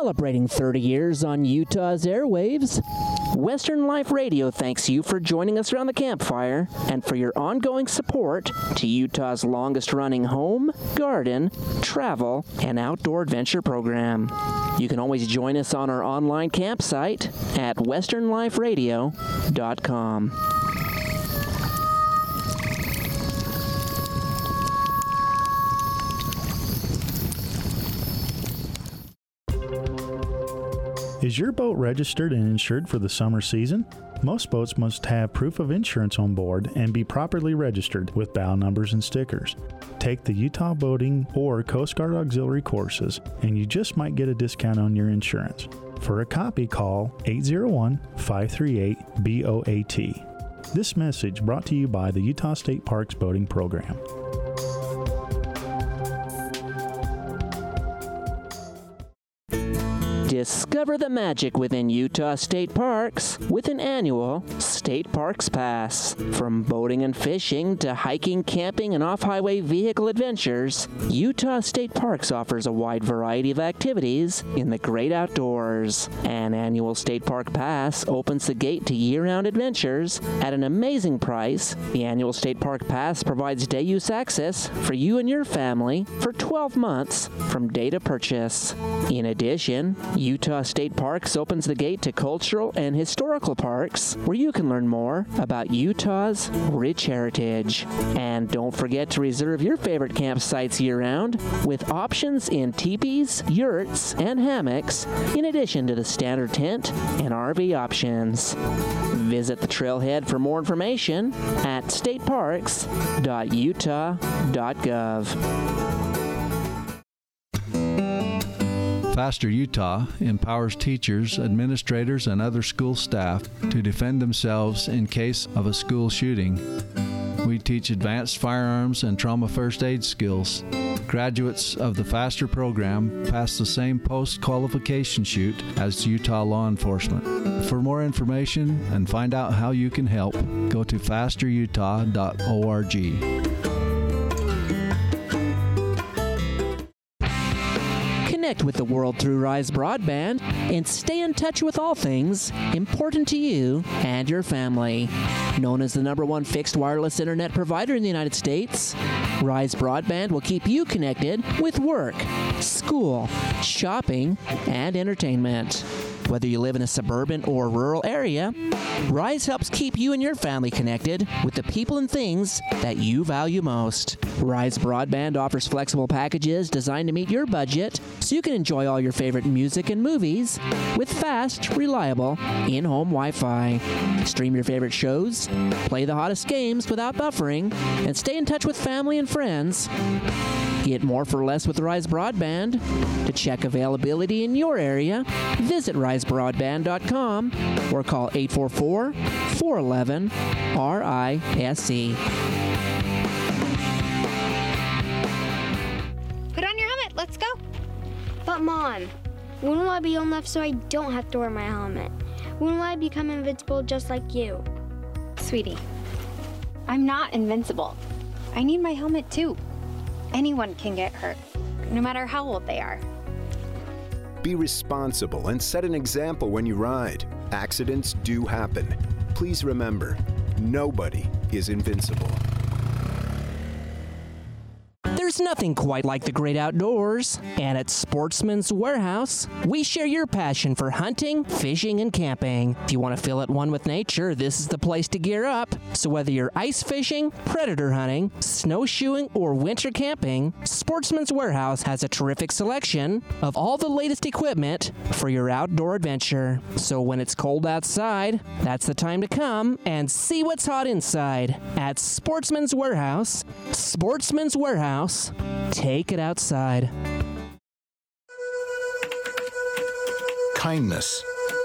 celebrating 30 years on Utah's airwaves. Western Life Radio thanks you for joining us around the campfire and for your ongoing support to Utah's longest-running home, garden, travel, and outdoor adventure program. You can always join us on our online campsite at westernliferadio.com. Is your boat registered and insured for the summer season? Most boats must have proof of insurance on board and be properly registered with bow numbers and stickers. Take the Utah Boating or Coast Guard Auxiliary courses, and you just might get a discount on your insurance. For a copy, call 801-538-BOAT. This message brought to you by the Utah State Parks Boating Program. Discover the magic within Utah State Parks with an annual State Parks Pass. From boating and fishing to hiking, camping, and off-highway vehicle adventures, Utah State Parks offers a wide variety of activities in the great outdoors. An annual State Park Pass opens the gate to year-round adventures at an amazing price. The annual State Park Pass provides day-use access for you and your family for 12 months from date of purchase. In addition, Utah State Parks opens the gate to cultural and historical parks where you can learn more about Utah's rich heritage. And don't forget to reserve your favorite campsites year-round with options in teepees, yurts, and hammocks, in addition to the standard tent and RV options. Visit the trailhead for more information at stateparks.utah.gov. Faster Utah empowers teachers, administrators, and other school staff to defend themselves in case of a school shooting. We teach advanced firearms and trauma first aid skills. Graduates of the Faster program pass the same post-qualification chute as Utah law enforcement. For more information and find out how you can help, go to fasterutah.org. Connect with the world through Rise Broadband and stay in touch with all things important to you and your family. Known as the #1 fixed wireless internet provider in the United States, Rise Broadband will keep you connected with work, school, shopping, and entertainment. Whether you live in a suburban or rural area, Rise helps keep you and your family connected with the people and things that you value most. Rise Broadband offers flexible packages designed to meet your budget so you can enjoy all your favorite music and movies with fast, reliable, in-home Wi-Fi. Stream your favorite shows, play the hottest games without buffering, and stay in touch with family and friends. Get more for less with Rise Broadband. To check availability in your area, visit risebroadband.com or call 844-411-RISE. Put on your helmet, let's go. But Mom, when will I be old enough so I don't have to wear my helmet? When will I become invincible just like you? Sweetie, I'm not invincible. I need my helmet too. Anyone can get hurt, no matter how old they are. Be responsible and set an example when you ride. Accidents do happen. Please remember, nobody is invincible. There's nothing quite like the great outdoors, and at Sportsman's Warehouse, we share your passion for hunting, fishing, and camping. If you want to feel at one with nature, this is the place to gear up. So whether you're ice fishing, predator hunting, snowshoeing, or winter camping, Sportsman's Warehouse has a terrific selection of all the latest equipment for your outdoor adventure. So when it's cold outside, that's the time to come and see what's hot inside at Sportsman's Warehouse. Sportsman's Warehouse. Take it outside. Kindness.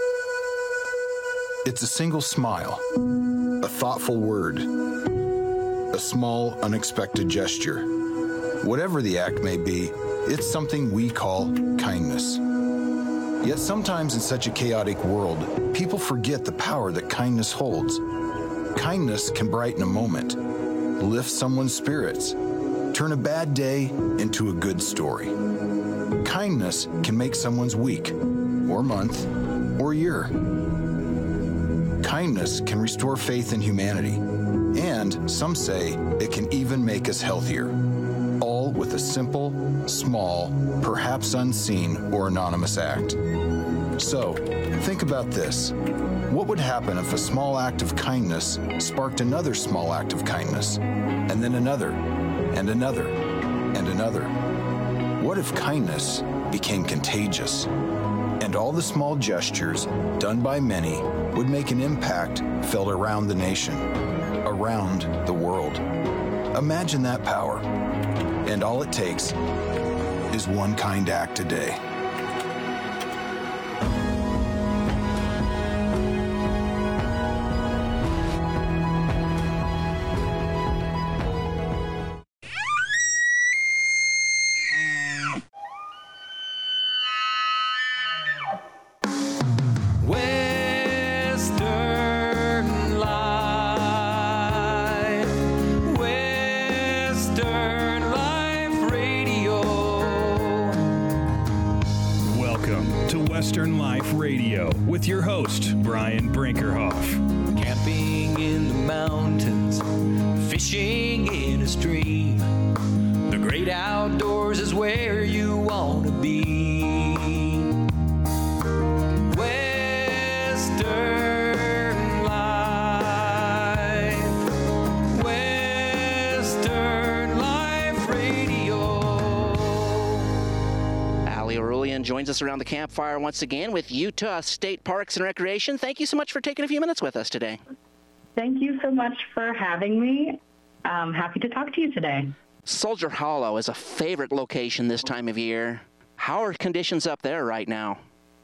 It's a single smile, a thoughtful word, a small, unexpected gesture. Whatever the act may be, it's something we call kindness. Yet sometimes in such a chaotic world, people forget the power that kindness holds. Kindness can brighten a moment, lift someone's spirits, turn a bad day into a good story. Kindness can make someone's week, or month, or year. Kindness can restore faith in humanity, and some say it can even make us healthier. All with a simple, small, perhaps unseen or anonymous act. So, think about this. What would happen if a small act of kindness sparked another small act of kindness, and then another, and another, and another? What if kindness became contagious, and all the small gestures done by many would make an impact felt around the nation, around the world? Imagine that power. And all it takes is one kind act a day. Western Life Radio with your host, Brian Brinkerhoff. Camping in the mountains, fishing in a stream. The great outdoors is where you want to be. Western Life, Western Life Radio. Allie Arulian joins us around the campfire once again with Utah State Parks and Recreation. Thank you so much for taking a few minutes with us today. Thank you so much for having me. I'm happy to talk to you today. Soldier Hollow is a favorite location this time of year. How are conditions up there right now?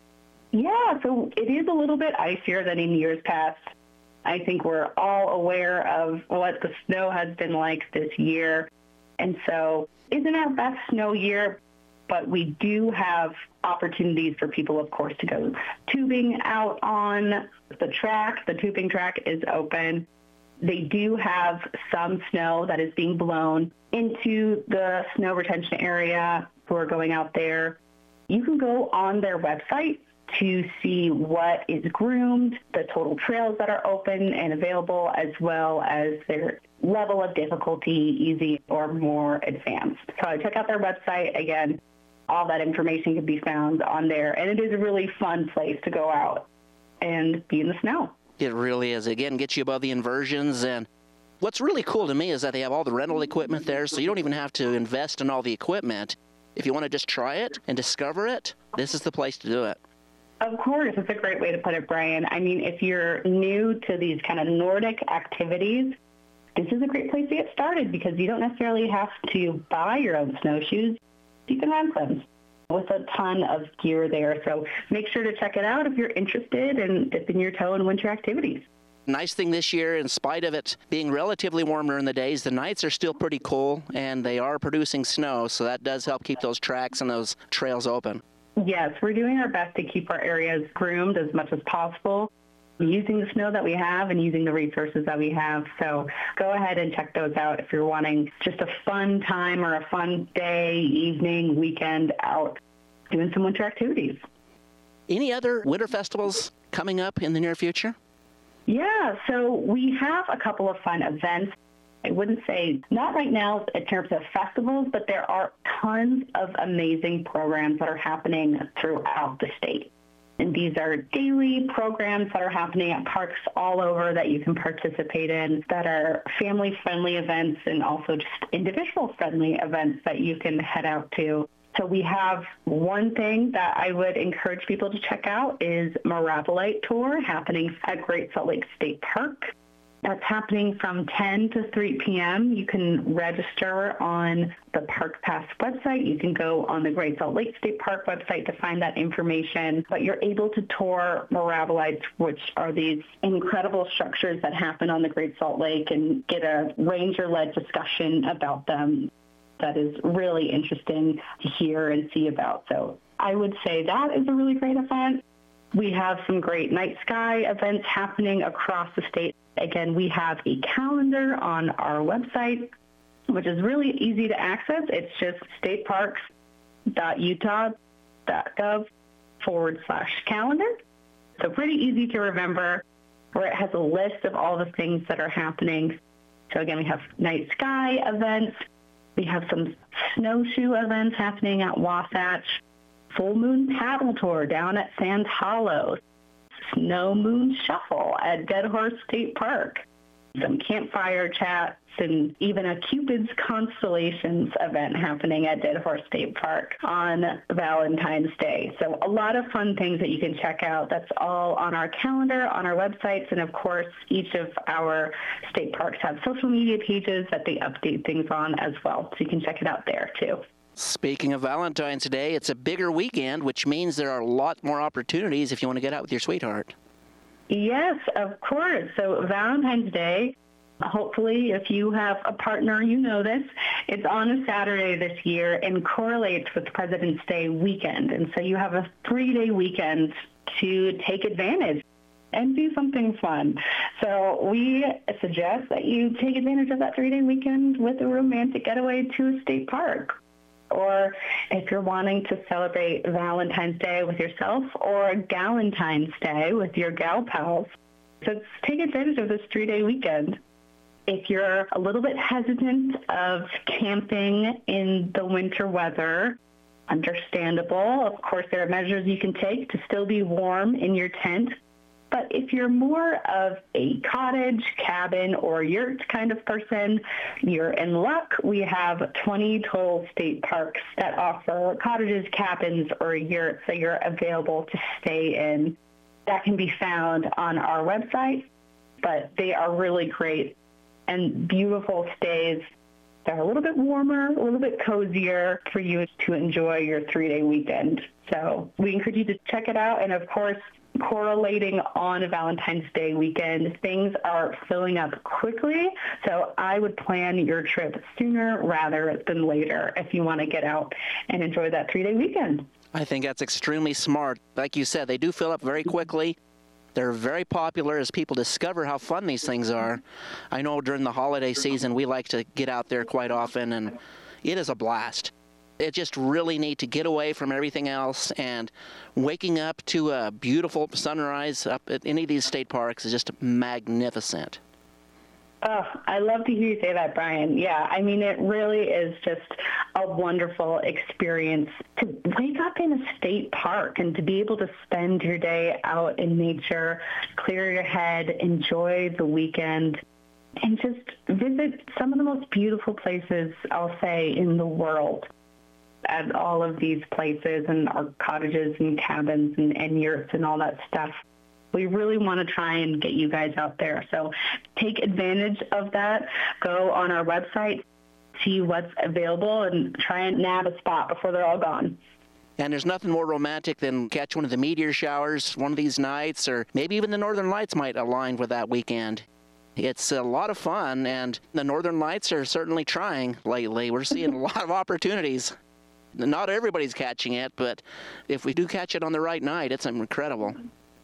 Yeah, so it is a little bit icier than in years past. I think we're all aware of what the snow has been like this year. And so isn't our best snow year, but we do have opportunities for people, of course, to go tubing out on the track. The tubing track is open. They do have some snow that is being blown into the snow retention area who are going out there. You can go on their website to see what is groomed, the total trails that are open and available, as well as their level of difficulty, easy or more advanced. So check out their website. Again, all that information can be found on there. And it is a really fun place to go out and be in the snow. It really is. Again, gets you above the inversions. And what's really cool to me is that they have all the rental equipment there, so you don't even have to invest in all the equipment. If you want to just try it and discover it, this is the place to do it. Of course. It's a great way to put it, Brian. I mean, if you're new to these kind of Nordic activities, this is a great place to get started because you don't necessarily have to buy your own snowshoes. You can rent them with a ton of gear there. So make sure to check it out if you're interested in dipping your toe in winter activities. Nice thing this year, in spite of it being relatively warmer in the days, the nights are still pretty cool, and they are producing snow, so that does help keep those tracks and those trails open. Yes, we're doing our best to keep our areas groomed as much as possible, using the snow that we have and using the resources that we have. So go ahead and check those out if you're wanting just a fun time or a fun day, evening, weekend out doing some winter activities. Any other winter festivals coming up in the near future? Yeah, so we have a couple of fun events. I wouldn't say not right now in terms of festivals, but there are tons of amazing programs that are happening throughout the state. And these are daily programs that are happening at parks all over that you can participate in, that are family-friendly events and also just individual-friendly events that you can head out to. So we have one thing that I would encourage people to check out is Mirabolite Tour happening at Great Salt Lake State Park. That's happening from 10 to 3 p.m. You can register on the Park Pass website. You can go on the Great Salt Lake State Park website to find that information. But you're able to tour Mirabolites, which are these incredible structures that happen on the Great Salt Lake, and get a ranger-led discussion about them. That is really interesting to hear and see about. So I would say that is a really great event. We have some great night sky events happening across the state. Again, we have a calendar on our website. which is really easy to access. It's just stateparks.utah.gov/calendar. So pretty easy to remember, where it has a list of all the things that are happening. So again, we have night sky events. We have some snowshoe events happening at Wasatch, full moon paddle tour down at Sand Hollow, snow moon shuffle at Dead Horse State Park, some campfire chats, and even a Cupid's Constellations event happening at Dead Horse State Park on Valentine's Day. So a lot of fun things that you can check out. That's all on our calendar, on our websites, and of course, each of our state parks have social media pages that they update things on as well. So you can check it out there too. Speaking of Valentine's Day, it's a bigger weekend, which means there are a lot more opportunities if you want to get out with your sweetheart. Yes, of course. So Valentine's Day, hopefully if you have a partner, you know this, it's on a Saturday this year and correlates with President's Day weekend. And so you have a 3-day weekend to take advantage and do something fun. So we suggest that you take advantage of that 3-day weekend with a romantic getaway to a state park. Or if you're wanting to celebrate Valentine's Day with yourself or Galentine's Day with your gal pals, so take advantage of this 3-day weekend. If you're a little bit hesitant of camping in the winter weather, understandable. Of course, there are measures you can take to still be warm in your tent. But if you're more of a cottage, cabin, or yurt kind of person, you're in luck. We have 20 total state parks that offer cottages, cabins, or yurts that you're available to stay in. That can be found on our website, but they are really great and beautiful stays. They're a little bit warmer, a little bit cozier for you to enjoy your 3-day weekend. So we encourage you to check it out. And of course, correlating on a Valentine's Day weekend, things are filling up quickly. So I would plan your trip sooner rather than later if you want to get out and enjoy that 3-day weekend. I think that's extremely smart. Like you said, they do fill up very quickly. They're very popular as people discover how fun these things are. I know during the holiday season, we like to get out there quite often, and it is a blast. It just really neat to get away from everything else, and waking up to a beautiful sunrise up at any of these state parks is just magnificent. Oh, I love to hear you say that, Brian. Yeah, I mean, it really is just a wonderful experience to wake up in a state park and to be able to spend your day out in nature, clear your head, enjoy the weekend, and just visit some of the most beautiful places, I'll say, in the world. At all of these places and our cottages and cabins and yurts and all that stuff. We really want to try and get you guys out there. So take advantage of that. Go on our website, see what's available, and try and nab a spot before they're all gone. And there's nothing more romantic than catch one of the meteor showers one of these nights, or maybe even the Northern Lights might align with that weekend. It's a lot of fun, and the Northern Lights are certainly trying lately. We're seeing a lot of opportunities. Not everybody's catching it, but if we do catch it on the right night, it's incredible.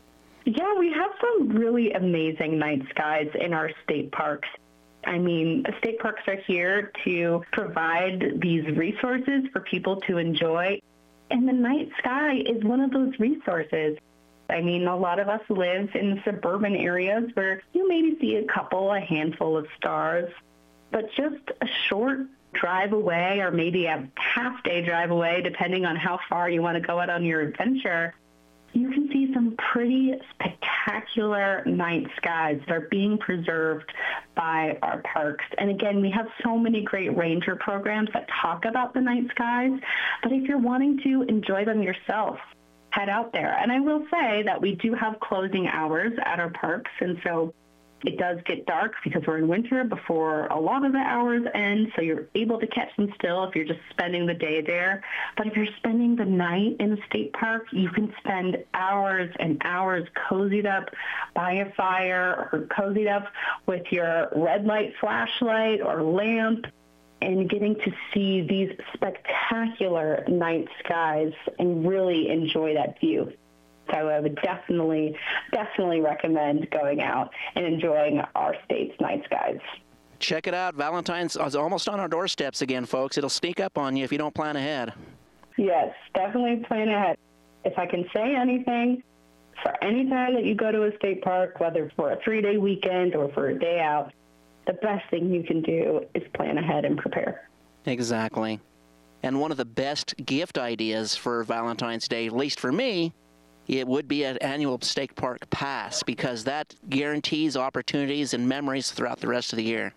Yeah, we have some really amazing night skies in our state parks. I mean, state parks are here to provide these resources for people to enjoy, and the night sky is one of those resources. I mean, a lot of us live in suburban areas where you maybe see a handful of stars, but just a short drive away, or maybe a half-day drive away, depending on how far you want to go out on your adventure, you can see some pretty spectacular night skies that are being preserved by our parks. And again, we have so many great ranger programs that talk about the night skies, but if you're wanting to enjoy them yourself, head out there. And I will say that we do have closing hours at our parks, and so it does get dark because we're in winter before a lot of the hours end, so you're able to catch them still if you're just spending the day there. But if you're spending the night in a state park, you can spend hours and hours cozied up by a fire or cozied up with your red light flashlight or lamp and getting to see these spectacular night skies and really enjoy that view. So I would definitely recommend going out and enjoying our state's night skies. Check it out. Valentine's is almost on our doorsteps again, folks. It'll sneak up on you if you don't plan ahead. Yes, definitely plan ahead. If I can say anything, for any time that you go to a state park, whether for a 3-day weekend or for a day out, the best thing you can do is plan ahead and prepare. Exactly. And one of the best gift ideas for Valentine's Day, at least for me, it would be an annual state park pass, because that guarantees opportunities and memories throughout the rest of the year.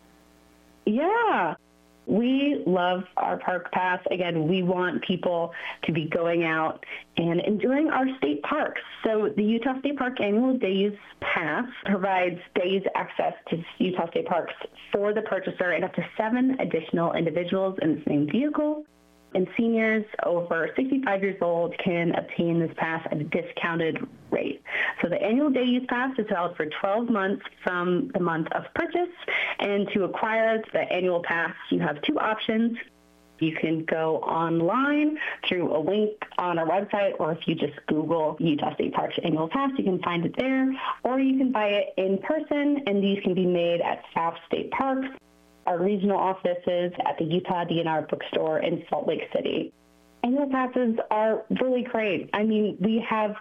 Yeah. We love our park pass. Again, we want people to be going out and enjoying our state parks. So the Utah State Park Annual Days Pass provides days access to Utah State Parks for the purchaser and up to 7 additional individuals in the same vehicle. And seniors over 65 years old can obtain this pass at a discounted rate. So the annual day use pass is valid for 12 months from the month of purchase. And to acquire the annual pass, you have 2 options. You can go online through a link on our website, or if you just Google Utah State Parks Annual Pass, you can find it there. Or you can buy it in person, and these can be made at South State Parks, our regional offices, at the Utah DNR bookstore in Salt Lake City. Annual passes are really great. I mean, we have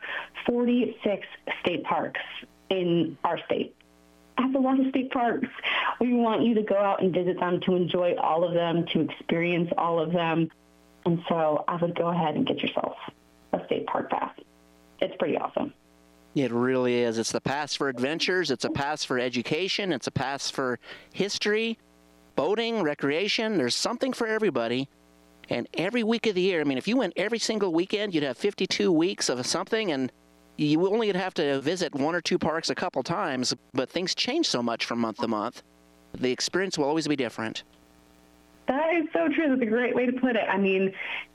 46 state parks in our state. That's a lot of state parks. We want you to go out and visit them, to enjoy all of them, to experience all of them. And so I would go ahead and get yourself a state park pass. It's pretty awesome. It really is. It's the pass for adventures. It's a pass for education. It's a pass for history, boating, recreation. There's something for everybody. And every week of the year, I mean, if you went every single weekend, you'd have 52 weeks of something, and you only would have to visit 1 or 2 parks a couple times, but things change so much from month to month. The experience will always be different. That is so true. That's a great way to put it. I mean,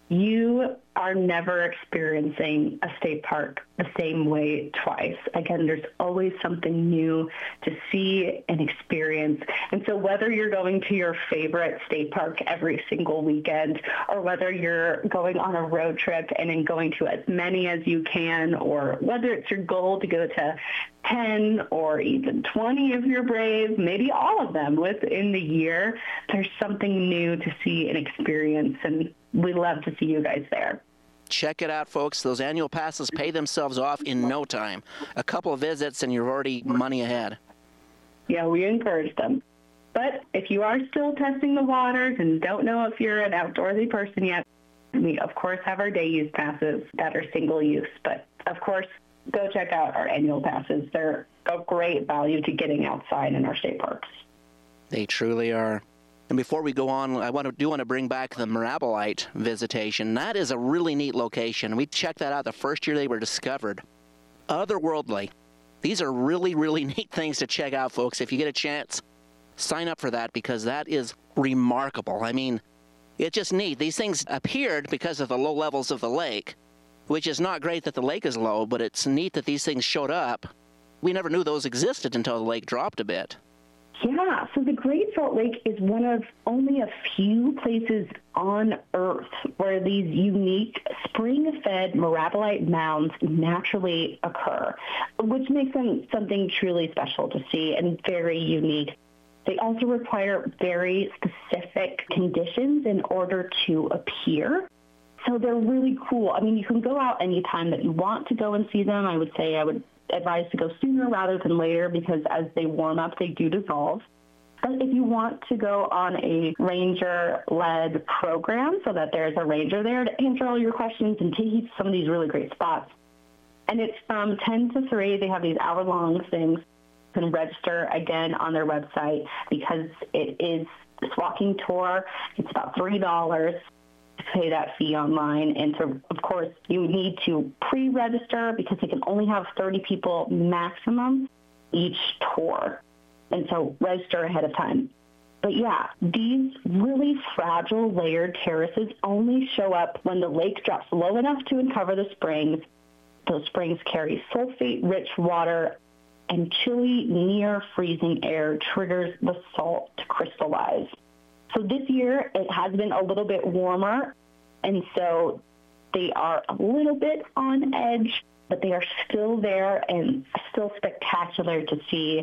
you are never experiencing a state park the same way twice. Again, there's always something new to see and experience. And so whether you're going to your favorite state park every single weekend, or whether you're going on a road trip and then going to as many as you can, or whether it's your goal to go to 10 or even 20 if you're brave, maybe all of them within the year, there's something new to see and experience, and we love to see you guys there. Check it out, folks. Those annual passes pay themselves off in no time. A couple of visits and you're already money ahead. Yeah, we encourage them. But if you are still testing the waters and don't know if you're an outdoorsy person yet, we, of course, have our day use passes that are single use. But, of course, go check out our annual passes. They're a great value to getting outside in our state parks. They truly are. And before we go on, I want to bring back the Mirabolite visitation. That is a really neat location. We checked that out the first year they were discovered. Otherworldly. These are really, really neat things to check out, folks. If you get a chance, sign up for that, because that is remarkable. I mean, it's just neat. These things appeared because of the low levels of the lake, which is not great that the lake is low, but it's neat that these things showed up. We never knew those existed until the lake dropped a bit. Yeah, so the Great Salt Lake is one of only a few places on Earth where these unique spring-fed Mirabolite mounds naturally occur, which makes them something truly special to see and very unique. They also require very specific conditions in order to appear. So they're really cool. I mean, you can go out anytime that you want to go and see them. I would advise to go sooner rather than later, because as they warm up, they do dissolve. But if you want to go on a ranger-led program so that there's a ranger there to answer all your questions and take you to some of these really great spots, and it's from 10 to 3. They have these hour-long things. You can register, again, on their website, because it is this walking tour. It's about $3. Pay that fee online, and so of course you need to pre-register, because they can only have 30 people maximum each tour, and so register ahead of time. But yeah, these really fragile layered terraces only show up when the lake drops low enough to uncover the springs. Those springs carry sulfate-rich water, and chilly near freezing air triggers the salt to crystallize. So this year, it has been a little bit warmer, and so they are a little bit on edge, but they are still there and still spectacular to see.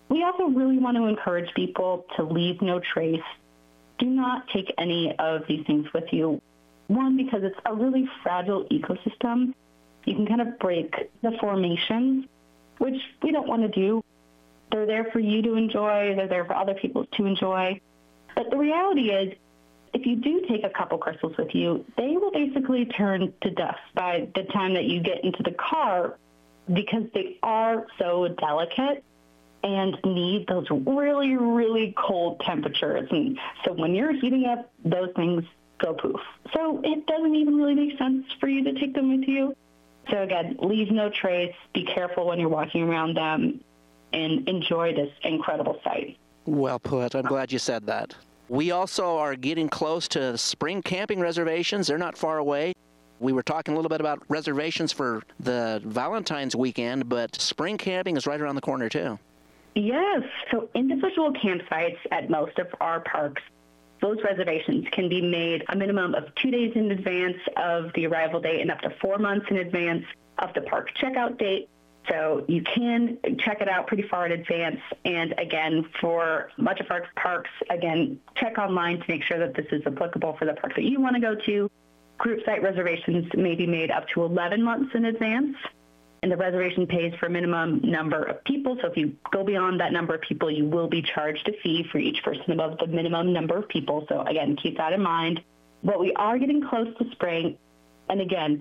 We also really want to encourage people to leave no trace. Do not take any of these things with you. One, because it's a really fragile ecosystem. You can kind of break the formations, which we don't want to do. They're there for you to enjoy. They're there for other people to enjoy. But the reality is, if you do take a couple crystals with you, they will basically turn to dust by the time that you get into the car because they are so delicate and need those really, really cold temperatures. And so when you're heating up, those things go poof. So it doesn't even really make sense for you to take them with you. So again, leave no trace. Be careful when you're walking around them and enjoy this incredible sight. Well put. I'm glad you said that. We also are getting close to spring camping reservations. They're not far away. We were talking a little bit about reservations for the Valentine's weekend, but spring camping is right around the corner too. Yes. So individual campsites at most of our parks, those reservations can be made a minimum of 2 days in advance of the arrival date and up to 4 months in advance of the park checkout date. So you can check it out pretty far in advance. And again, for much of our parks, again, check online to make sure that this is applicable for the park that you want to go to. Group site reservations may be made up to 11 months in advance. And the reservation pays for a minimum number of people. So if you go beyond that number of people, you will be charged a fee for each person above the minimum number of people. So again, keep that in mind. But we are getting close to spring. And again,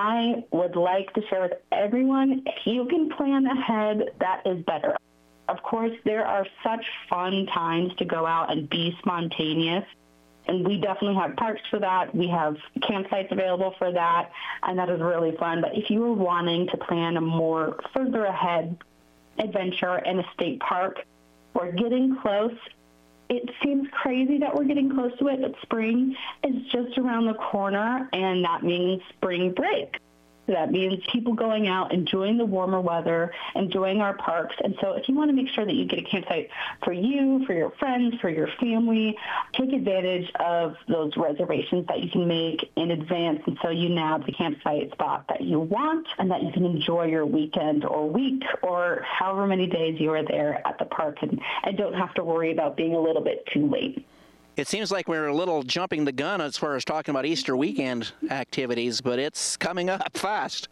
I would like to share with everyone, if you can plan ahead, that is better. Of course, there are such fun times to go out and be spontaneous. And we definitely have parks for that. We have campsites available for that. And that is really fun. But if you are wanting to plan a more further ahead adventure in a state park, we're getting close. It seems crazy that we're getting close to it, but spring is just around the corner, and that means spring break. That means people going out, enjoying the warmer weather, enjoying our parks. And so if you want to make sure that you get a campsite for you, for your friends, for your family, take advantage of those reservations that you can make in advance. And so you nab the campsite spot that you want and that you can enjoy your weekend or week or however many days you are there at the park and don't have to worry about being a little bit too late. It seems like we're a little jumping the gun as far as talking about Easter weekend activities, but it's coming up fast.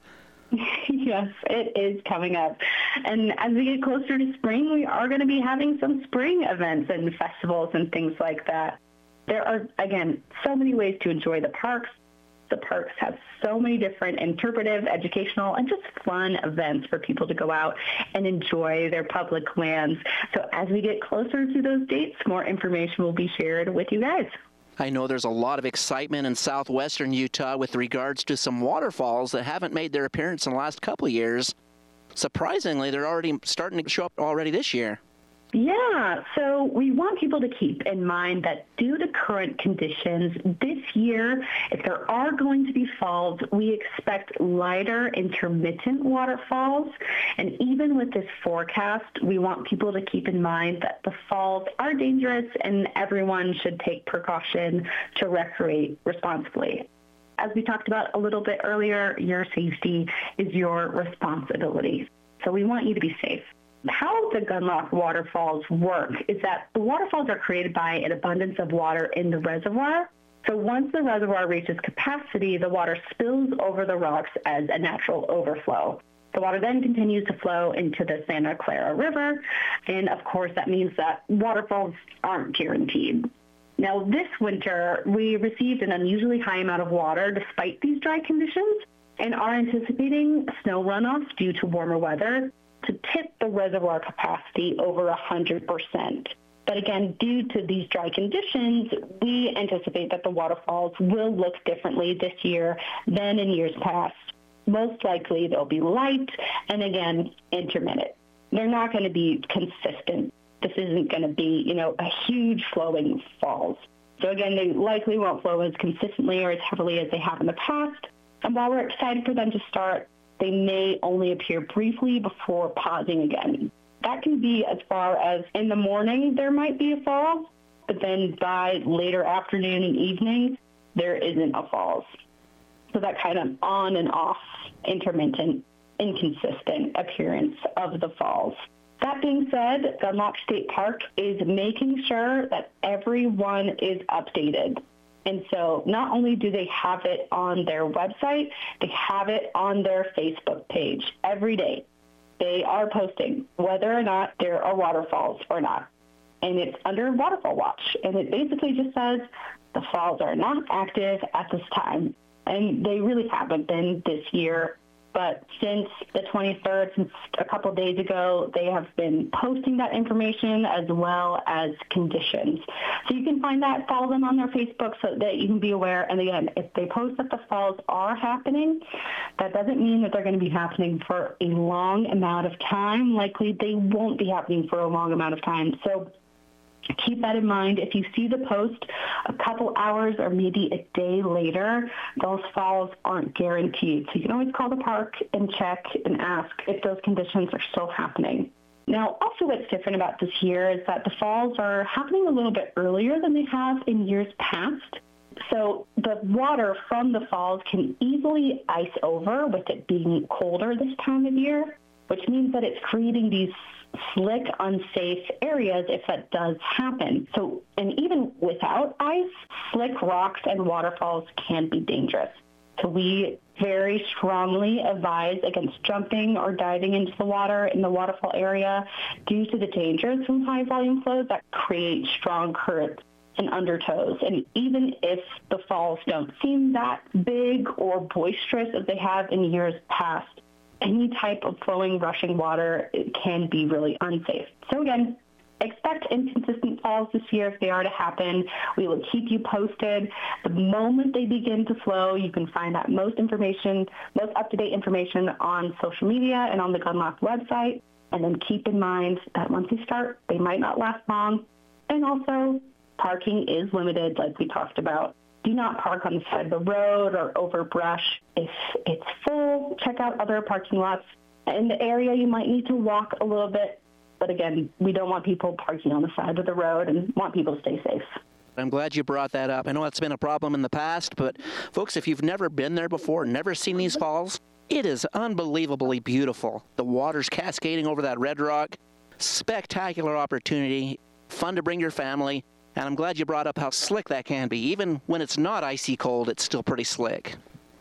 Yes, it is coming up. And as we get closer to spring, we are going to be having some spring events and festivals and things like that. There are, again, so many ways to enjoy the parks. The parks have so many different interpretive, educational, and just fun events for people to go out and enjoy their public lands. So as we get closer to those dates, more information will be shared with you guys. I know there's a lot of excitement in southwestern Utah with regards to some waterfalls that haven't made their appearance in the last couple of years. Surprisingly, they're already starting to show up already this year. Yeah, so we want people to keep in mind that due to current conditions this year, if there are going to be falls, we expect lighter intermittent waterfalls. And even with this forecast, we want people to keep in mind that the falls are dangerous and everyone should take precaution to recreate responsibly. As we talked about a little bit earlier, your safety is your responsibility. So we want you to be safe. How the Gunlock waterfalls work is that the waterfalls are created by an abundance of water in the reservoir. So once the reservoir reaches capacity, the water spills over the rocks as a natural overflow. The water then continues to flow into the Santa Clara River, and of course that means that waterfalls aren't guaranteed. Now this winter, we received an unusually high amount of water despite these dry conditions and are anticipating snow runoff due to warmer weather to tip the reservoir capacity over 100%. But again, due to these dry conditions, we anticipate that the waterfalls will look differently this year than in years past. Most likely they'll be light and again, intermittent. They're not going to be consistent. This isn't going to be, a huge flowing falls. So again, they likely won't flow as consistently or as heavily as they have in the past. And while we're excited for them to start, they may only appear briefly before pausing again. That can be as far as in the morning there might be a fall, but then by later afternoon and evening, there isn't a falls. So that kind of on and off, intermittent, inconsistent appearance of the falls. That being said, Gunlock State Park is making sure that everyone is updated. And so not only do they have it on their website, they have it on their Facebook page every day. They are posting whether or not there are waterfalls or not. And it's under Waterfall Watch. And it basically just says the falls are not active at this time. And they really haven't been this year. But since the 23rd, since a couple of days ago, they have been posting that information as well as conditions. So you can find that, follow them on their Facebook so that you can be aware. And again, if they post that the falls are happening, that doesn't mean that they're going to be happening for a long amount of time. Likely they won't be happening for a long amount of time. So keep that in mind. If you see the post a couple hours or maybe a day later, those falls aren't guaranteed. So you can always call the park and check and ask if those conditions are still happening. Now, also what's different about this year is that the falls are happening a little bit earlier than they have in years past. So the water from the falls can easily ice over with it being colder this time of year, which means that it's creating these slick, unsafe areas if that does happen. So, and even without ice, slick rocks and waterfalls can be dangerous. So we very strongly advise against jumping or diving into the water in the waterfall area due to the dangers from high volume flows that create strong currents and undertows. And even if the falls don't seem that big or boisterous as they have in years past, any type of flowing, rushing water can be really unsafe. So again, expect inconsistent falls this year if they are to happen. We will keep you posted. The moment they begin to flow, you can find that most up-to-date information on social media and on the Gunlock website. And then keep in mind that once they start, they might not last long. And also, parking is limited, like we talked about. Do not park on the side of the road or over brush. If it's full, check out other parking lots. In the area, you might need to walk a little bit. But again, we don't want people parking on the side of the road and want people to stay safe. I'm glad you brought that up. I know it's been a problem in the past, but folks, if you've never been there before, never seen these falls, it is unbelievably beautiful. The water's cascading over that red rock. Spectacular opportunity. Fun to bring your family. And I'm glad you brought up how slick that can be. Even when it's not icy cold, it's still pretty slick.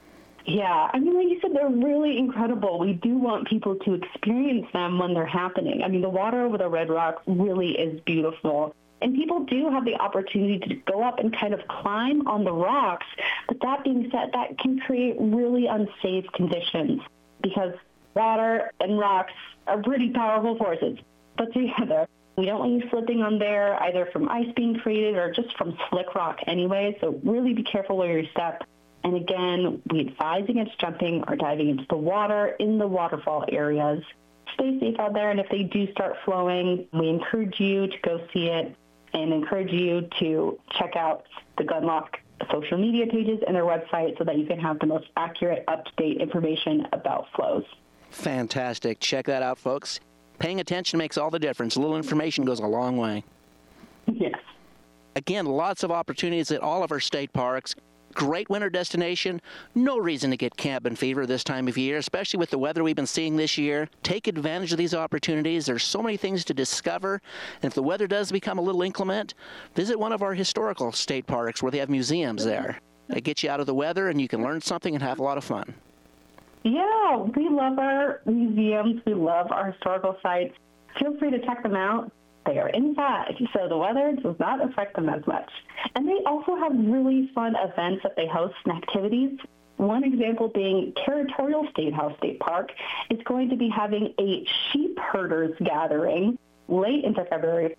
Yeah, I mean, like you said, they're really incredible. We do want people to experience them when they're happening. I mean, the water over the red rock really is beautiful. And people do have the opportunity to go up and kind of climb on the rocks. But that being said, that can create really unsafe conditions because water and rocks are pretty powerful forces put together. We don't want you slipping on there either from ice being created or just from slick rock anyway, so really be careful where you step. And again, we advise against jumping or diving into the water in the waterfall areas. Stay safe out there, and if they do start flowing, we encourage you to go see it and encourage you to check out the Gunlock social media pages and their website so that you can have the most accurate, up-to-date information about flows. Fantastic. Check that out, folks. Paying attention makes all the difference. A little information goes a long way. Yes. Again, lots of opportunities at all of our state parks. Great winter destination. No reason to get cabin fever this time of year, especially with the weather we've been seeing this year. Take advantage of these opportunities. There's so many things to discover. And if the weather does become a little inclement, visit one of our historical state parks where they have museums there. They get you out of the weather and you can learn something and have a lot of fun. Yeah, we love our museums. We love our historical sites. Feel free to check them out. They are inside, so the weather does not affect them as much. And they also have really fun events that they host and activities. One example being Territorial State House State Park is going to be having a sheep herders gathering late into February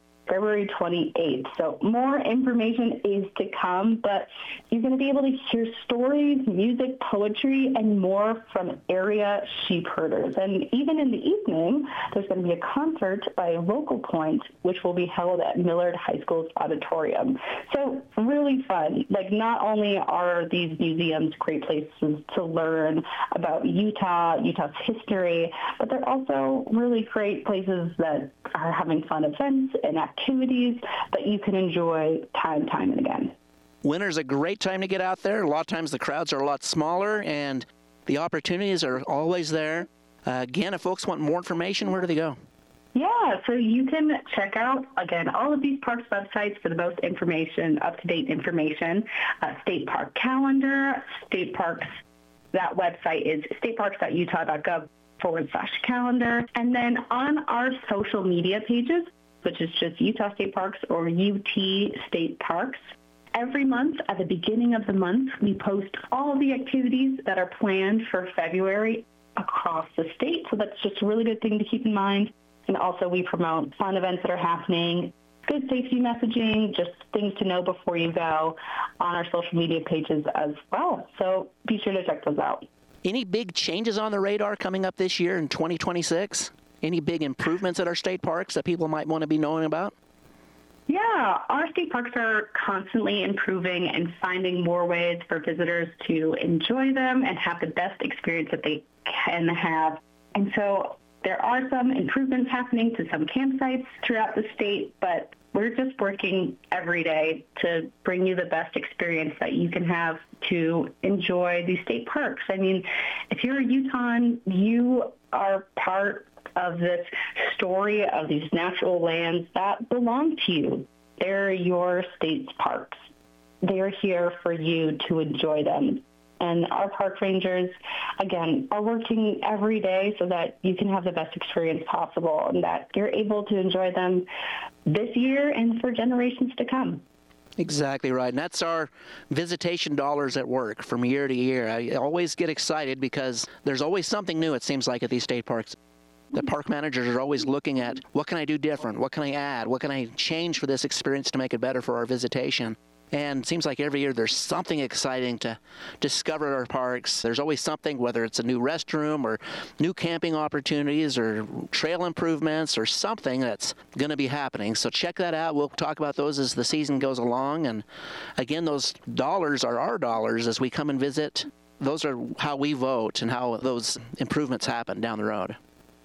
28th. So more information is to come, but you're going to be able to hear stories, music, poetry, and more from area sheep herders. And even in the evening, there's going to be a concert by Vocal Point, which will be held at Millard High School's auditorium. So really fun. Like, not only are these museums great places to learn about Utah's history, but they're also really great places that are having fun events and activities that you can enjoy time and again. Winter's a great time to get out there. A lot of times the crowds are a lot smaller and the opportunities are always there. Again, if folks want more information, where do they go? Yeah, so you can check out, again, all of these parks websites for the most information, up-to-date information. State Park Calendar, State Parks, that website is stateparks.utah.gov/calendar. And then on our social media pages, which is just Utah State Parks or UT State Parks, every month, at the beginning of the month, we post all of the activities that are planned for February across the state. So that's just a really good thing to keep in mind. And also we promote fun events that are happening, good safety messaging, just things to know before you go on our social media pages as well. So be sure to check those out. Any big changes on the radar coming up this year in 2026? Any big improvements at our state parks that people might want to be knowing about? Yeah, our state parks are constantly improving and finding more ways for visitors to enjoy them and have the best experience that they can have. And so there are some improvements happening to some campsites throughout the state, but we're just working every day to bring you the best experience that you can have to enjoy these state parks. I mean, if you're a Utahn, you are part of this story of these natural lands that belong to you. They're your state's parks. They're here for you to enjoy them. And our park rangers, again, are working every day so that you can have the best experience possible and that you're able to enjoy them this year and for generations to come. Exactly right. And that's our visitation dollars at work from year to year. I always get excited because there's always something new, it seems like, at these state parks. The park managers are always looking at, what can I do different? What can I add? What can I change for this experience to make it better for our visitation? And it seems like every year there's something exciting to discover at our parks. There's always something, whether it's a new restroom or new camping opportunities or trail improvements or something that's going to be happening. So check that out. We'll talk about those as the season goes along. And again, those dollars are our dollars as we come and visit. Those are how we vote and how those improvements happen down the road.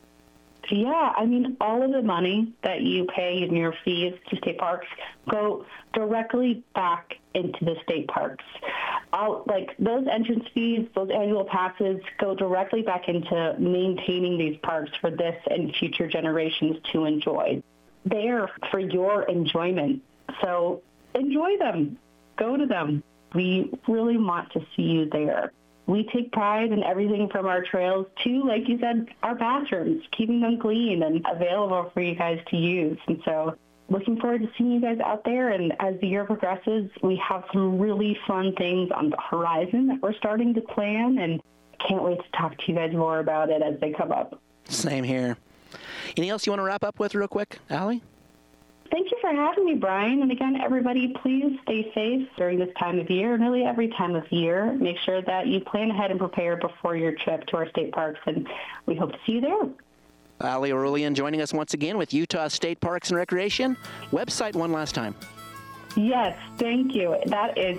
Yeah, I mean, all of the money that you pay in your fees to state parks go directly back into the state parks. Like those entrance fees, those annual passes go directly back into maintaining these parks for this and future generations to enjoy. They're for your enjoyment. So enjoy them. Go to them. We really want to see you there. We take pride in everything from our trails to, like you said, our bathrooms, keeping them clean and available for you guys to use. And so looking forward to seeing you guys out there. And as the year progresses, we have some really fun things on the horizon that we're starting to plan. And can't wait to talk to you guys more about it as they come up. Same here. Anything else you want to wrap up with real quick, Allie? Thank you for having me, Brian. And again, everybody, please stay safe during this time of year, and really every time of year. Make sure that you plan ahead and prepare before your trip to our state parks, and we hope to see you there. Allie Arulian joining us once again with Utah State Parks and Recreation. Website one last time. Yes, thank you. That is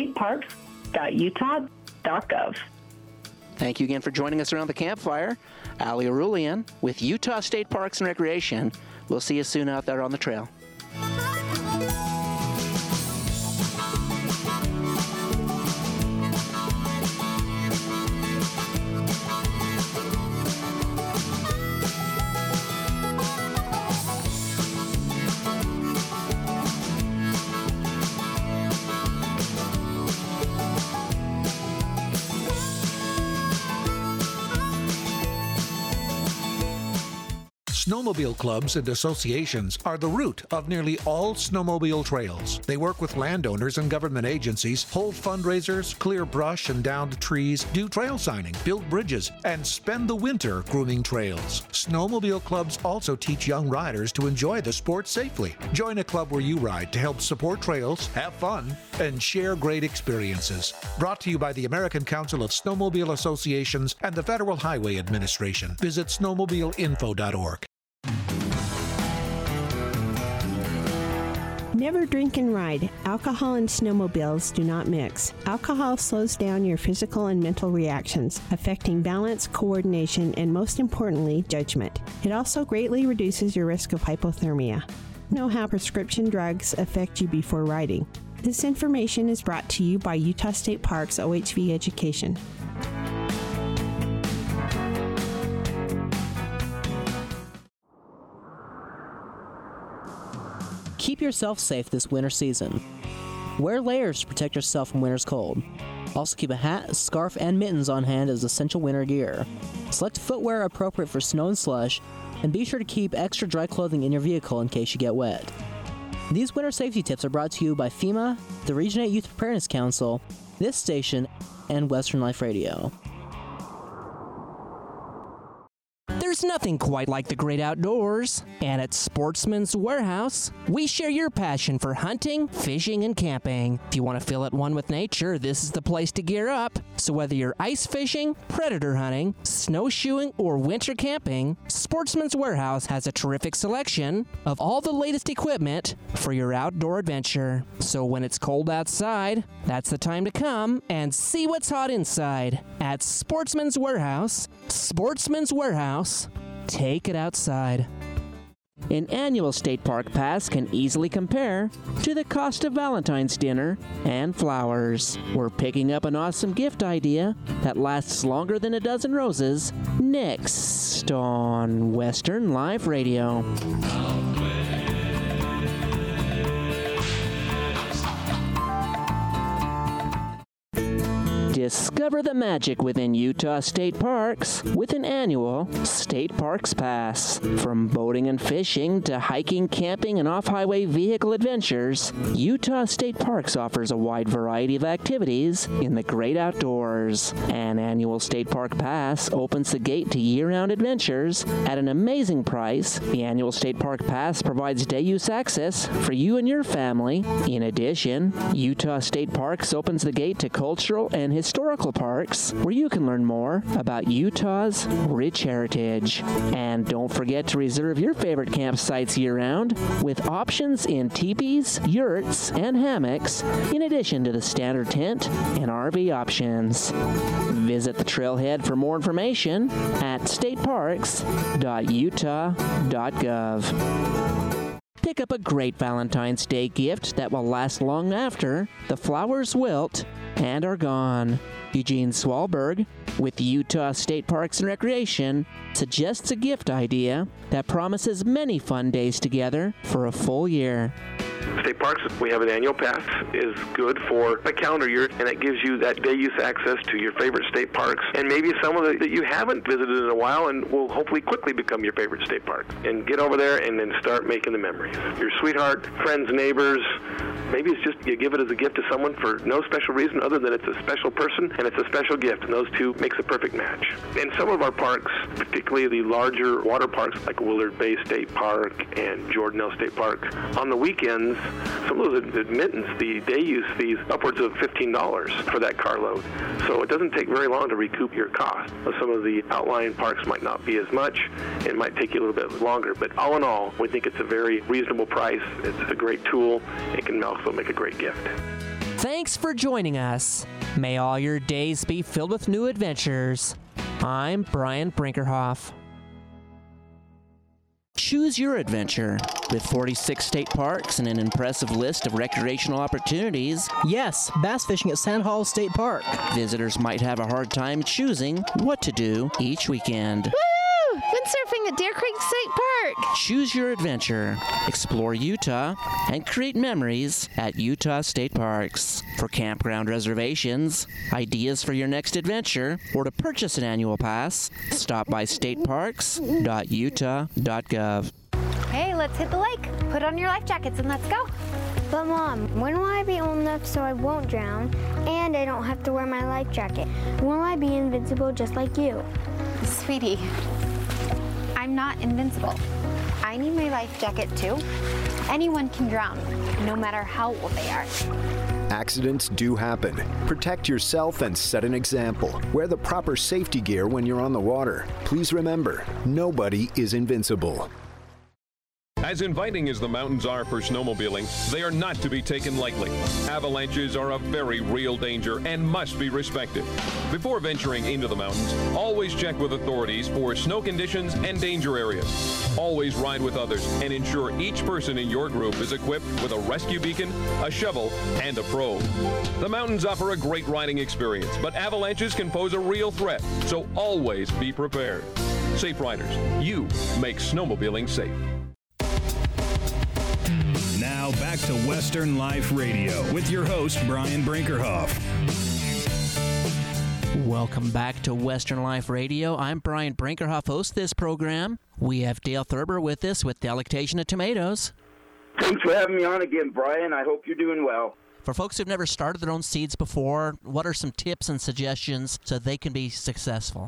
stateparks.utah.gov. Thank you again for joining us around the campfire. Allie Arulian with Utah State Parks and Recreation. We'll see you soon out there on the trail. Snowmobile clubs and associations are the root of nearly all snowmobile trails. They work with landowners and government agencies, hold fundraisers, clear brush and downed trees, do trail signing, build bridges, and spend the winter grooming trails. Snowmobile clubs also teach young riders to enjoy the sport safely. Join a club where you ride to help support trails, have fun, and share great experiences. Brought to you by the American Council of Snowmobile Associations and the Federal Highway Administration. Visit snowmobileinfo.org. Never drink and ride. Alcohol and snowmobiles do not mix. Alcohol slows down your physical and mental reactions, affecting balance, coordination, and most importantly, judgment. It also greatly reduces your risk of hypothermia. Know how prescription drugs affect you before riding. This information is brought to you by Utah State Parks OHV Education. yourself safe this winter season. Wear layers to protect yourself from winter's cold. Also keep a hat, scarf, and mittens on hand as essential winter gear. Select footwear appropriate for snow and slush, and be sure to keep extra dry clothing in your vehicle in case you get wet. These winter safety tips are brought to you by FEMA, the Region 8 Youth Preparedness Council, this station, and Western Life Radio. There's nothing quite like the great outdoors, and at Sportsman's Warehouse, we share your passion for hunting, fishing, and camping. If you want to feel at one with nature, this is the place to gear up. So whether you're ice fishing, predator hunting, snowshoeing, or winter camping, Sportsman's Warehouse has a terrific selection of all the latest equipment for your outdoor adventure. So when it's cold outside, that's the time to come and see what's hot inside. At Sportsman's Warehouse, take it outside. An annual state park pass can easily compare to the cost of Valentine's dinner and flowers. We're picking up an awesome gift idea that lasts longer than a dozen roses next on Western Life Radio. Discover the magic within Utah state parks with an annual State Parks Pass. From boating and fishing to hiking, camping, and off-highway vehicle adventures, Utah State Parks offers a wide variety of activities in the great outdoors. An annual State Park Pass opens the gate to year-round adventures at an amazing price. The annual State Park Pass provides day-use access for you and your family. In addition, Utah State Parks opens the gate to cultural and historical parks where you can learn more about Utah's rich heritage. And don't forget to reserve your favorite campsites year-round with options in teepees, yurts, and hammocks, in addition to the standard tent and RV options. Visit the trailhead for more information at stateparks.utah.gov. Pick up a great Valentine's Day gift that will last long after the flowers wilt and are gone. Eugene Swalberg with Utah State Parks and Recreation suggests a gift idea that promises many fun days together for a full year. State Parks, we have an annual pass, is good for a calendar year, and it gives you that day-use access to your favorite state parks, and maybe some of the that you haven't visited in a while and will hopefully quickly become your favorite state park. And get over there and then start making the memories. Your sweetheart, friends, neighbors, maybe it's just you give it as a gift to someone for no special reason other than it's a special person and it's a special gift, and those two makes a perfect match. In some of our parks, particularly the larger water parks like Willard Bay State Park and Jordanelle State Park, on the weekends, some of those admittance, the day use fees, upwards of $15 for that carload. So it doesn't take very long to recoup your cost. Some of the outlying parks might not be as much. It might take you a little bit longer. But all in all, we think it's a very reasonable price. It's a great tool. It can also make a great gift. Thanks for joining us. May all your days be filled with new adventures. I'm Brian Brinkerhoff. Choose your adventure. With 46 state parks and an impressive list of recreational opportunities. Yes, bass fishing at Sand Hall State Park. Visitors might have a hard time choosing what to do each weekend. Woo! Windsurfing at Deer Creek State Park. Choose your adventure. Explore Utah and create memories at Utah State Parks. For campground reservations, ideas for your next adventure, or to purchase an annual pass, stop by stateparks.utah.gov. Hey, let's hit the lake. Put on your life jackets and let's go. But Mom, when will I be old enough so I won't drown and I don't have to wear my life jacket? Will I be invincible just like you? Sweetie, I'm not invincible. I need my life jacket too. Anyone can drown, no matter how old they are. Accidents do happen. Protect yourself and set an example. Wear the proper safety gear when you're on the water. Please remember, nobody is invincible. As inviting as the mountains are for snowmobiling, they are not to be taken lightly. Avalanches are a very real danger and must be respected. Before venturing into the mountains, always check with authorities for snow conditions and danger areas. Always ride with others and ensure each person in your group is equipped with a rescue beacon, a shovel, and a probe. The mountains offer a great riding experience, but avalanches can pose a real threat, so always be prepared. Safe Riders, you make snowmobiling safe. Now back to Western Life Radio with your host, Brian Brinkerhoff. Welcome back to Western Life Radio. I'm Brian Brinkerhoff, host of this program. We have Dale Thurber with us with Delectation of Tomatoes. Thanks for having me on again, Brian. I hope you're doing well. For folks who've never started their own seeds before, what are some tips and suggestions so they can be successful?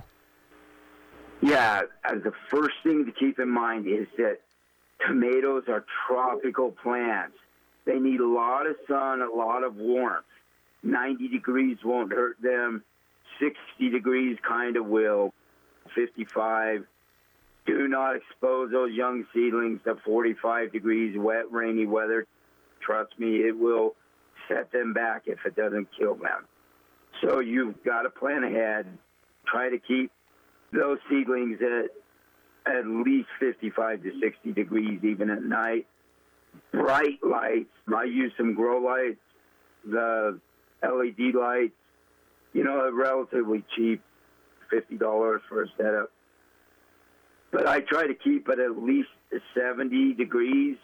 Yeah, the first thing to keep in mind is that tomatoes are tropical plants. They need a lot of sun, a lot of warmth. 90 degrees won't hurt them. 60 degrees kind of will. 55. Do not expose those young seedlings to 45 degrees wet, rainy weather. Trust me, it will set them back if it doesn't kill them. So you've got to plan ahead. Try to keep those seedlings at least 55 to 60 degrees even at night. Bright lights. I use some grow lights, the LED lights. You know, they're relatively cheap, $50 for a setup. But I try to keep it at least 70 degrees.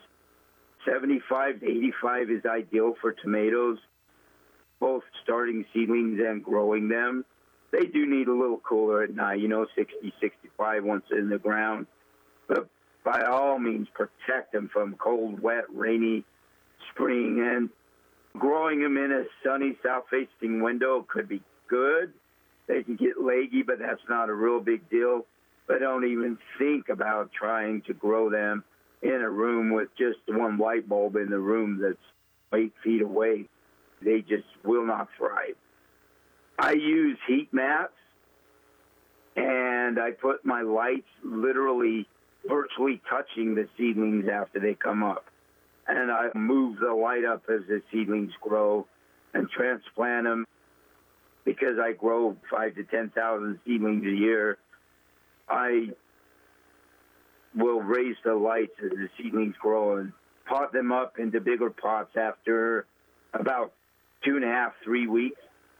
75 to 85 is ideal for tomatoes, both starting seedlings and growing them. They do need a little cooler at night, 60, 65 once in the ground. But by all means, protect them from cold, wet, rainy spring. And growing them in a sunny, south-facing window could be good. They can get leggy, but that's not a real big deal. But don't even think about trying to grow them in a room with just one light bulb in the room that's 8 feet away. They just will not thrive. I use heat mats, and I put my lights literally virtually touching the seedlings after they come up. And I move the light up as the seedlings grow and transplant them. Because I grow 5,000 to 10,000 seedlings a year, I will raise the lights as the seedlings grow and pot them up into bigger pots after about 2.5, 3 weeks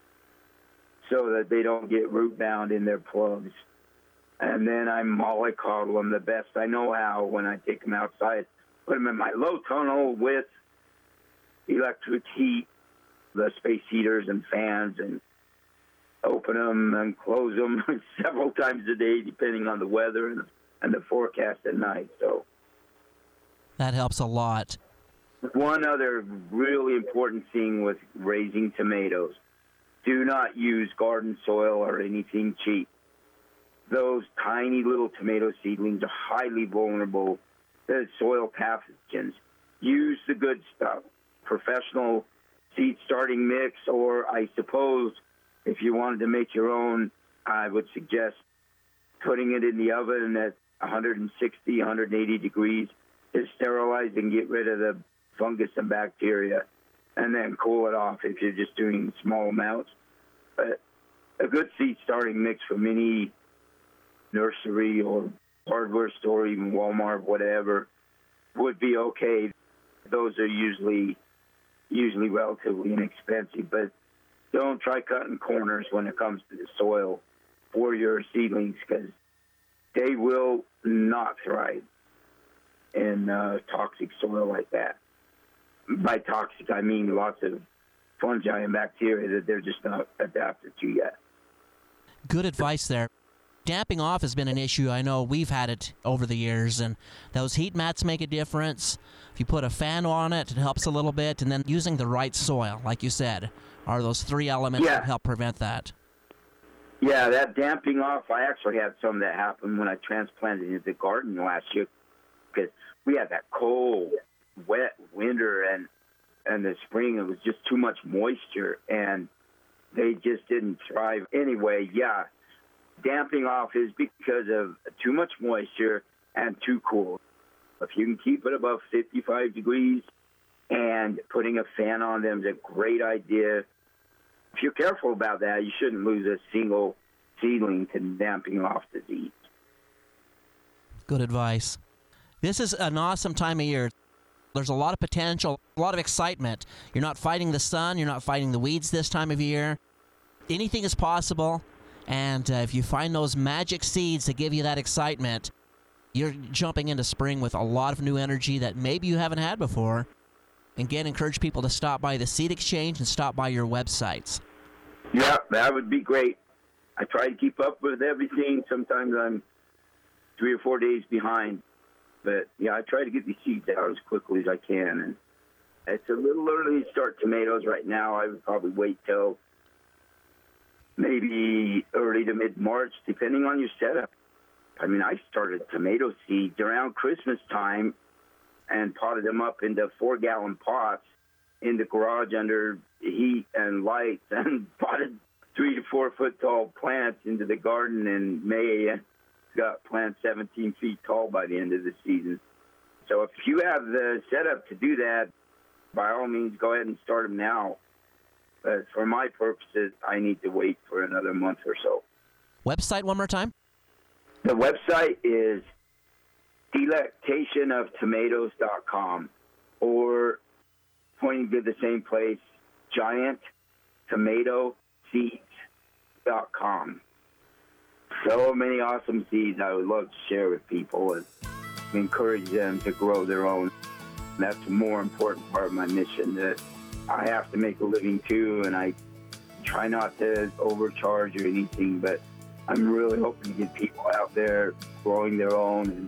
so that they don't get root bound in their plugs. And then I mollycoddle them the best I know how when I take them outside. Put them in my low tunnel with electric heat, the space heaters and fans, and open them and close them several times a day depending on the weather and the forecast at night. So that helps a lot. One other really important thing with raising tomatoes, do not use garden soil or anything cheap. Those tiny little tomato seedlings are highly vulnerable to soil pathogens. Use the good stuff, professional seed starting mix, or I suppose if you wanted to make your own, I would suggest putting it in the oven at 160, 180 degrees to sterilize and get rid of the fungus and bacteria, and then cool it off if you're just doing small amounts. But a good seed starting mix from any nursery or hardware store, even Walmart, whatever, would be okay. Those are usually relatively inexpensive, but don't try cutting corners when it comes to the soil for your seedlings, because they will not thrive in toxic soil like that. By toxic, I mean lots of fungi and bacteria that they're just not adapted to yet. Good advice there. Damping off has been an issue. I know we've had it over the years, and those heat mats make a difference. If you put a fan on it, it helps a little bit, and then using the right soil, like you said, are those three elements that help prevent that. Yeah, that damping off, I actually had some that happened when I transplanted into the garden last year, because we had that cold, wet winter, and the spring, it was just too much moisture, and they just didn't thrive. Anyway, yeah, damping off is because of too much moisture and too cool. If you can keep it above 55 degrees and putting a fan on them is a great idea. If you're careful about that, you shouldn't lose a single seedling to damping off disease. Good advice. This is an awesome time of year. There's a lot of potential, a lot of excitement. You're not fighting the sun. You're not fighting the weeds this time of year. Anything is possible. And if you find those magic seeds that give you that excitement, you're jumping into spring with a lot of new energy that maybe you haven't had before. And again, encourage people to stop by the Seed Exchange and stop by your websites. Yeah, that would be great. I try to keep up with everything. Sometimes I'm 3 or 4 days behind. But, yeah, I try to get these seeds out as quickly as I can. And it's a little early to start tomatoes right now. I would probably wait till maybe early to mid-March, depending on your setup. I mean, I started tomato seeds around Christmas time and potted them up into 4-gallon pots in the garage under heat and lights, and potted 3 to 4 foot tall plants into the garden in May, and got plants 17 feet tall by the end of the season. So if you have the setup to do that, by all means, go ahead and start them now. But for my purposes, I need to wait for another month or so. Website one more time? The website is delectationoftomatoes.com, or pointing to the same place, gianttomatoseeds.com. So many awesome seeds I would love to share with people and encourage them to grow their own. That's a more important part of my mission, that I have to make a living too, and I try not to overcharge or anything, but I'm really hoping to get people out there growing their own. And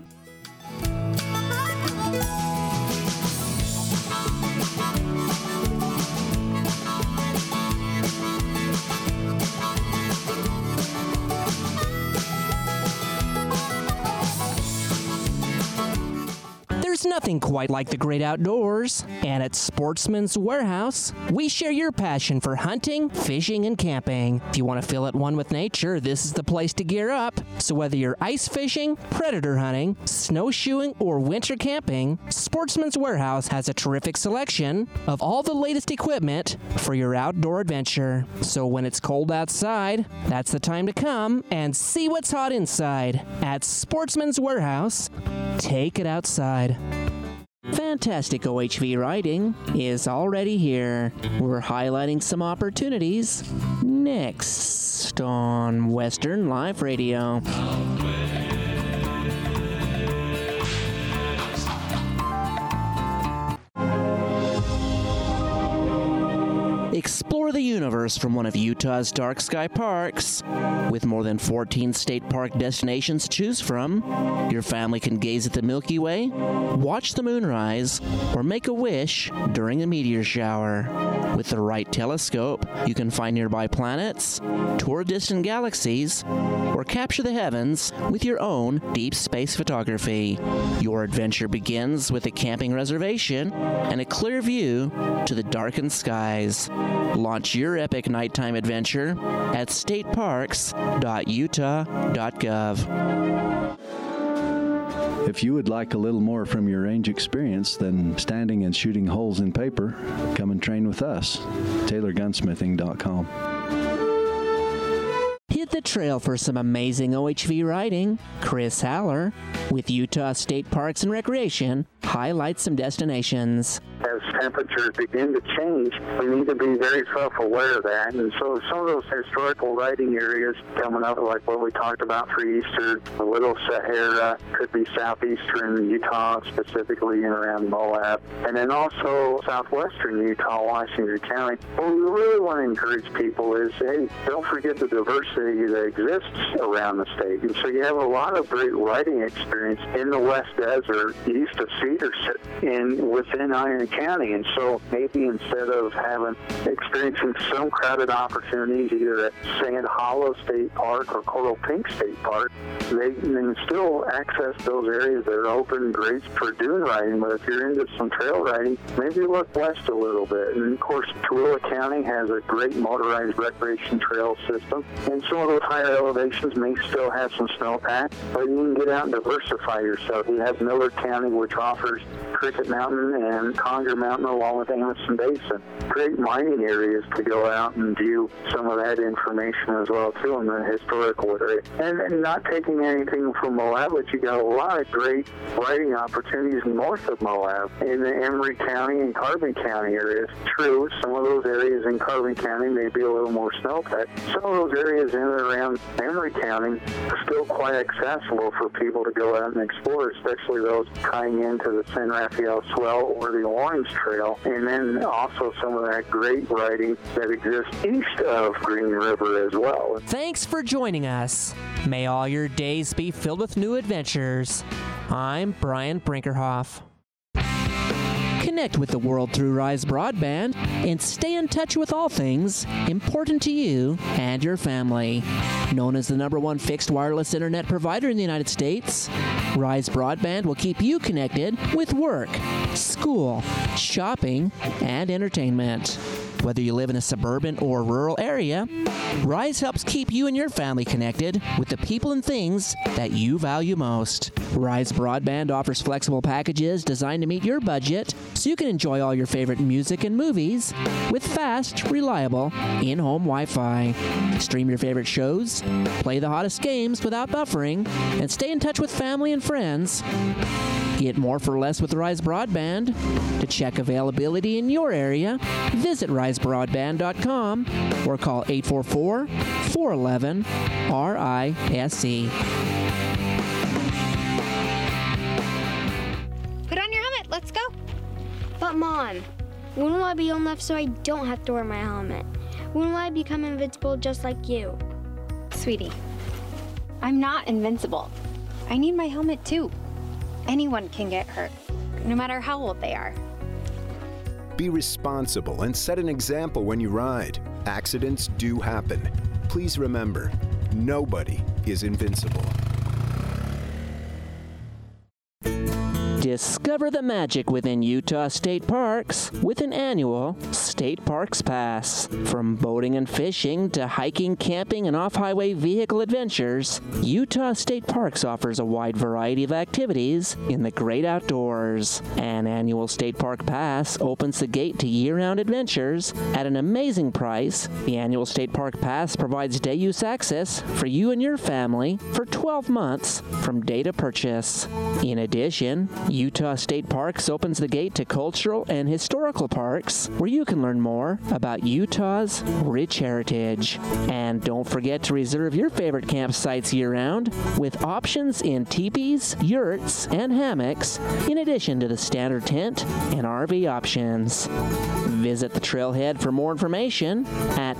There's nothing quite like the great outdoors, and at Sportsman's Warehouse, we share your passion for hunting, fishing, and camping. If you want to feel at one with nature, this is the place to gear up. So whether you're ice fishing, predator hunting, snowshoeing, or winter camping, Sportsman's Warehouse has a terrific selection of all the latest equipment for your outdoor adventure. So when it's cold outside, that's the time to come and see what's hot inside. At Sportsman's Warehouse, take it outside. Fantastic OHV Writing is already here. We're highlighting some opportunities next on Western Life Radio. Explore the universe from one of Utah's dark sky parks. With more than 14 state park destinations to choose from, your family can gaze at the Milky Way, watch the moonrise, or make a wish during a meteor shower. With the right telescope, you can find nearby planets, tour distant galaxies, or capture the heavens with your own deep space photography. Your adventure begins with a camping reservation and a clear view to the darkened skies. Launch your epic nighttime adventure at stateparks.utah.gov. If you would like a little more from your range experience than standing and shooting holes in paper, come and train with us. TaylorGunsmithing.com. Hit the trail for some amazing OHV riding. Chris Haller with Utah State Parks and Recreation highlights some destinations. As temperatures begin to change, we need to be very self-aware of that. And so some of those historical riding areas coming up, like what we talked about for Easter, the Little Sahara, could be southeastern Utah, specifically in around Moab, and then also southwestern Utah, Washington County. What we really want to encourage people is, hey, don't forget the diversity that exists around the state. And so you have a lot of great riding experience in the West Desert, east of Cedar, within Iron County. And so maybe instead of experiencing some crowded opportunities either at Sand Hollow State Park or Coral Pink State Park, they can still access those areas that are open, great for dune riding. But if you're into some trail riding, maybe look west a little bit. And of course, Tooele County has a great motorized recreation trail system, and some of those higher elevations may still have some snowpack, but you can get out and diversify yourself. You have Miller County, which offers Cricket Mountain and Conger Mountain along with Amundsen Basin. Great mining areas to go out and view some of that information as well, too, in the historical area. And not taking anything from Moab, but you got a lot of great riding opportunities north of Moab in the Emery County and Carbon County areas. True, some of those areas in Carbon County may be a little more snowpack. Some of those areas in and around Emery County are still quite accessible for people to go out and explore, especially those tying into the San Rafael Swell or the Orange Mountains Trail, and then also some of that great riding that exists east of Green River as well. Thanks for joining us. May all your days be filled with new adventures. I'm Brian Brinkerhoff. Connect with the world through Rise Broadband and stay in touch with all things important to you and your family. Known as the #1 fixed wireless internet provider in the United States, Rise Broadband will keep you connected with work, school, shopping, and entertainment. Whether you live in a suburban or rural area, Rise helps keep you and your family connected with the people and things that you value most. Rise Broadband offers flexible packages designed to meet your budget so you can enjoy all your favorite music and movies with fast, reliable, in-home Wi-Fi. Stream your favorite shows, play the hottest games without buffering, and stay in touch with family and friends. Get more for less with Rise Broadband. To check availability in your area, visit risebroadband.com or call 844-411-RISE. Put on your helmet, let's go. But Mom, when will I be old enough so I don't have to wear my helmet? When will I become invincible just like you? Sweetie, I'm not invincible. I need my helmet too. Anyone can get hurt, no matter how old they are. Be responsible and set an example when you ride. Accidents do happen. Please remember, nobody is invincible. Discover the magic within Utah State Parks with an annual State Parks Pass. From boating and fishing to hiking, camping, and off-highway vehicle adventures, Utah State Parks offers a wide variety of activities in the great outdoors. An annual State Park Pass opens the gate to year-round adventures at an amazing price. The annual State Park Pass provides day-use access for you and your family for 12 months from date of purchase. In addition, Utah State Parks opens the gate to cultural and historical parks where you can learn more about Utah's rich heritage. And don't forget to reserve your favorite campsites year-round with options in teepees, yurts, and hammocks, in addition to the standard tent and RV options. Visit the trailhead for more information at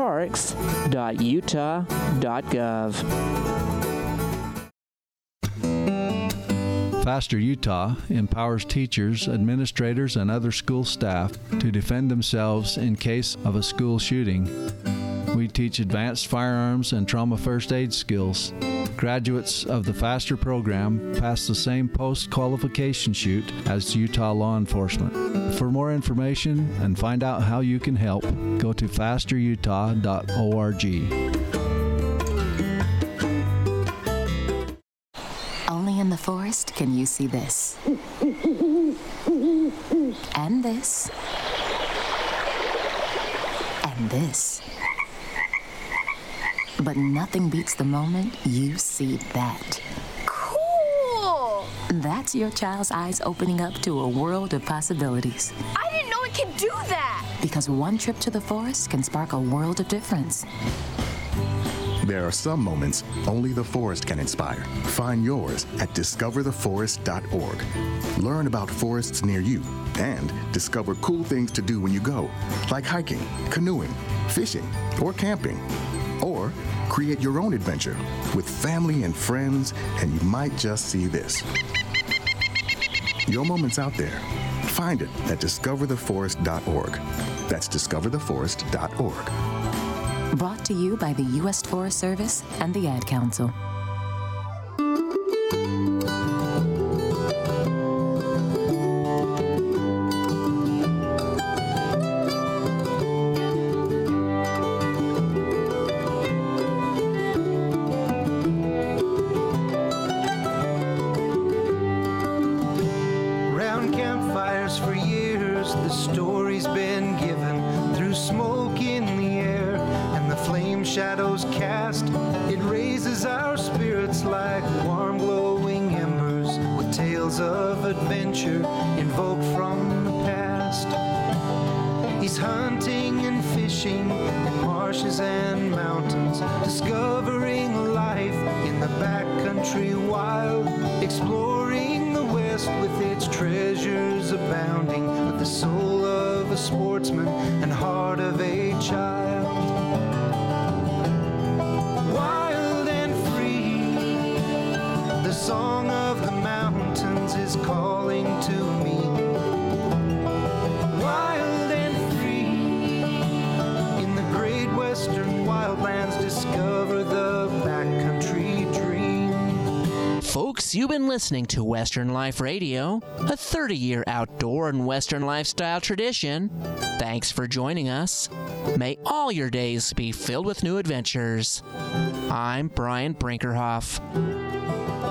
stateparks.utah.gov. Faster Utah empowers teachers, administrators, and other school staff to defend themselves in case of a school shooting. We teach advanced firearms and trauma first aid skills. Graduates of the Faster program pass the same post-qualification chute as Utah law enforcement. For more information and find out how you can help, go to fasterutah.org. Only in the forest can you see this. And this. And this. But nothing beats the moment you see that. Cool! That's your child's eyes opening up to a world of possibilities. I didn't know it could do that! Because one trip to the forest can spark a world of difference. There are some moments only the forest can inspire. Find yours at discovertheforest.org. Learn about forests near you and discover cool things to do when you go, like hiking, canoeing, fishing, or camping. Or create your own adventure with family and friends, and you might just see this. Your moment's out there. Find it at discovertheforest.org. That's discovertheforest.org. Brought to you by the U.S. Forest Service and the Ad Council. Round campfires for years, the story's been given through smoke in the air and the flame shadows cast. It raises our spirits like warm glowing embers with tales of adventure invoked from the past. He's hunting and fishing in marshes and mountains, discovering life in the backcountry wild, exploring the West with its treasures adventures abounding, with the soul of a sportsman and heart of a child. Wild and free, the song of the mountains is calling to me. Wild and free, in the great western wildlands, discover the backcountry dream. Folks, you've been listening to Western Life Radio, a 30-year outdoor and Western lifestyle tradition. Thanks for joining us. May all your days be filled with new adventures. I'm Brian Brinkerhoff.